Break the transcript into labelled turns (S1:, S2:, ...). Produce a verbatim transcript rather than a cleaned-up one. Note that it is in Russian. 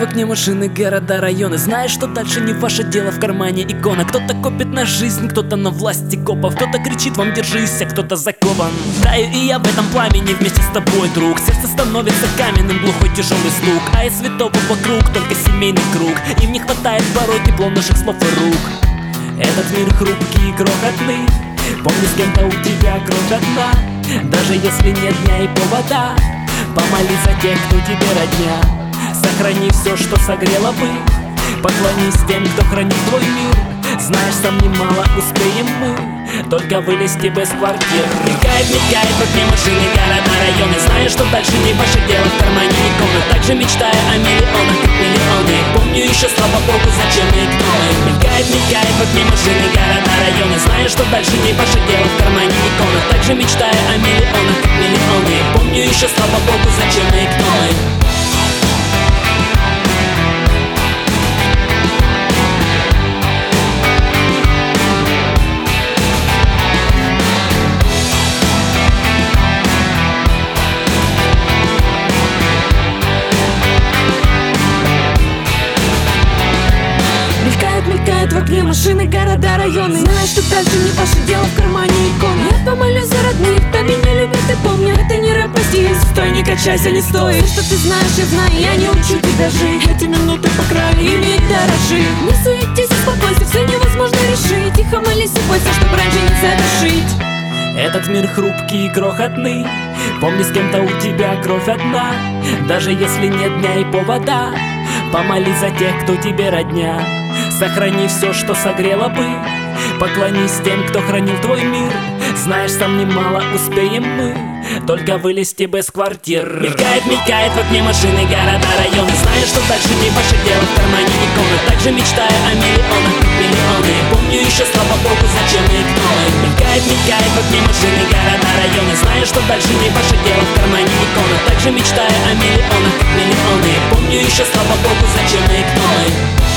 S1: в окне машины, города, районы. Знаешь, что дальше не ваше дело, в кармане икона. Кто-то копит на жизнь, кто-то на власти копов. Кто-то кричит вам держись, а кто-то закован. Таю и я в этом пламени вместе с тобой, друг. Сердце становится каменным, глухой тяжелый стук. А из святого вокруг только семейный круг. Им не хватает порой тепло наших слов и рук. Этот мир хрупкий и крохотный. Помни, с кем-то у тебя кровь одна. Даже если нет дня и повода, помолись за тех, кто тебе родня. Сохрани все, что согрело бы. Поклонись тем, кто хранит твой мир. Знаешь, сам немало успеем мы, только вылезти без квартир. Мигает, мигает в окне машины, города, районы. Знаешь, что дальше не ваше дело, в кармане иконы. Также мечтая о миллионах, как миллионы. Помню еще, слава богу, зачем и кто мы. Мигает, мигает в окне машины, города, районы. Знаешь, что дальше не ваше дело, в кармане иконы. Также мечтая о миллионах, как миллионы. Помню еще, слава богу, зачем и кто мы.
S2: В окне машины, города, районы. Знаешь, что дальше не ваше дело, в кармане иконы. Я помолюсь за родных, кто меня любит и помнит. Это не рэп, прости, стой, не качайся, не стой. Что ты знаешь, я знаю, я не учу тебя жить. Эти минуты по краю, ими дорожи. Не суетись, успокойся, все невозможно решить. Тихо молись и бойся, чтоб раньше не задушить.
S1: Этот мир хрупкий и крохотный. Помни, с кем-то у тебя кровь одна. Даже если нет дня и повода, помолись за тех, кто тебе родня. Сохрани все, что согрело бы. Поклонись тем, кто хранил твой мир. Знаешь, сам немало успеем мы, только вылезти без квартир. Мелькает, мелькает в окне машины, города, районы. Знаешь, что дальше не ваше дело, в кармане иконы. Также мечтая о миллионах, как миллионы. Помню еще, слава богу, зачем и кто мы. Мелькает, мелькает в окне машины, города, районы. Знаешь, что дальше не ваше дело, в кармане иконы. Также мечтая о миллионах, как миллионы. Помню еще, слава богу, зачем и кто мы.